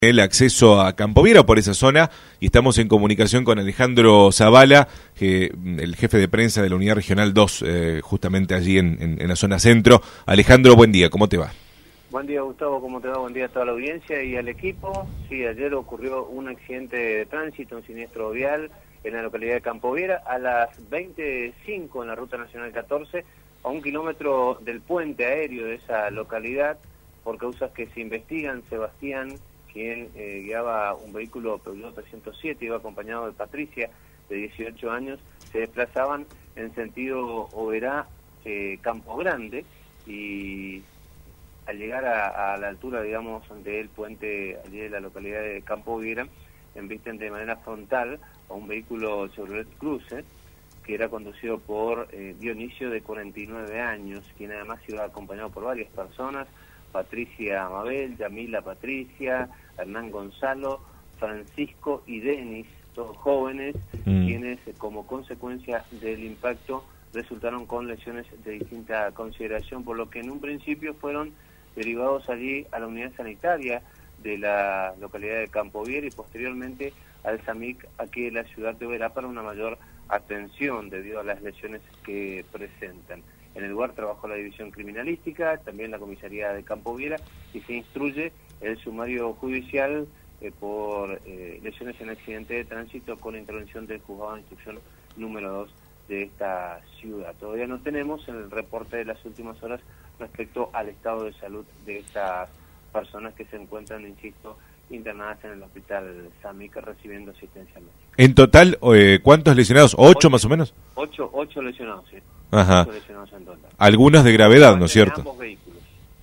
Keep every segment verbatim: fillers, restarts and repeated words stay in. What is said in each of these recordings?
el acceso a Campo Viera por esa zona y estamos en comunicación con Alejandro Zavala, que, el jefe de prensa de la Unidad Regional dos, eh, justamente allí en, en, en la zona centro. Alejandro, buen día, ¿cómo te va? Buen día, Gustavo, ¿cómo te va? Buen día a toda la audiencia y al equipo. Sí, ayer ocurrió un accidente de tránsito, un siniestro vial en la localidad de Campo Viera a las veinte cinco en la Ruta Nacional catorce, a un kilómetro del puente aéreo de esa localidad. Por causas que se investigan, Sebastián, quien eh, guiaba un vehículo Peugeot trescientos siete, iba acompañado de Patricia, de dieciocho años, se desplazaban en sentido Oberá, eh, Campo Grande, y al llegar a, a la altura, digamos, del puente allí de la localidad de Campo Viera, embisten de manera frontal a un vehículo Chevrolet Cruze, que era conducido por eh, Dionisio, de cuarenta y nueve años, quien además iba acompañado por varias personas: Patricia Mabel, Yamila Patricia, Hernán Gonzalo, Francisco y Denis, todos jóvenes, mm. quienes como consecuencia del impacto resultaron con lesiones de distinta consideración, por lo que en un principio fueron derivados allí a la unidad sanitaria de la localidad de Campo Viera y posteriormente al SAMIC aquí de la ciudad de Oberá para una mayor atención debido a las lesiones que presentan. En el lugar trabajó la división criminalística, también la comisaría de Campo Viera, y se instruye el sumario judicial eh, por eh, lesiones en accidente de tránsito con intervención del juzgado de instrucción número dos de esta ciudad. Todavía no tenemos el reporte de las últimas horas respecto al estado de salud de estas personas que se encuentran, insisto, internadas en el hospital SAMIC recibiendo asistencia médica. En total, eh, ¿cuántos lesionados? ¿Ocho, ocho más o menos? Ocho, ocho lesionados, sí. Ajá. Ocho lesionados en total. Algunos de gravedad, ¿no es cierto? Ambos vehículos.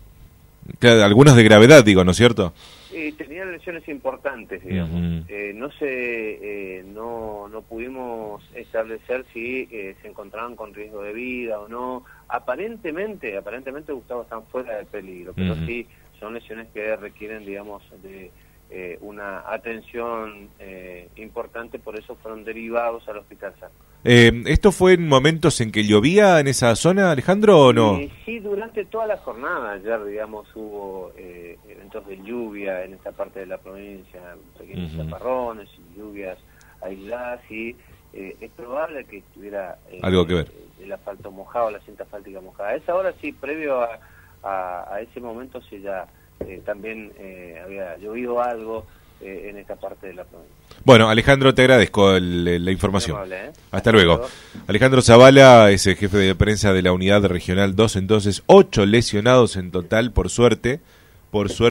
Claro, algunos de gravedad, digo, ¿no es cierto? Eh, tenían lesiones importantes, digamos. Uh-huh. eh, no sé, eh, no, no pudimos establecer si eh, se encontraban con riesgo de vida o no. Aparentemente, aparentemente, Gustavo, están fuera de peligro, pero uh-huh. sí son lesiones que requieren, digamos, de eh, una atención eh, importante, por eso fueron derivados al Hospital San. Eh, ¿Esto fue en momentos en que llovía en esa zona, Alejandro, o no? Eh, sí, durante toda la jornada ayer, digamos, hubo eh, eventos de lluvia en esta parte de la provincia, pequeños uh-huh. chaparrones, lluvias aisladas, y eh, es probable que estuviera eh, algo que ver el asfalto mojado, la cinta asfáltica mojada. A esa hora sí, previo a, a, a ese momento sí ya eh, también eh, había llovido algo eh, en esta parte de la provincia. Bueno, Alejandro, te agradezco el, la información. Amable, ¿eh? Hasta luego. Alejandro Zavala es el jefe de prensa de la Unidad Regional dos, entonces ocho lesionados en total, por suerte, por suerte.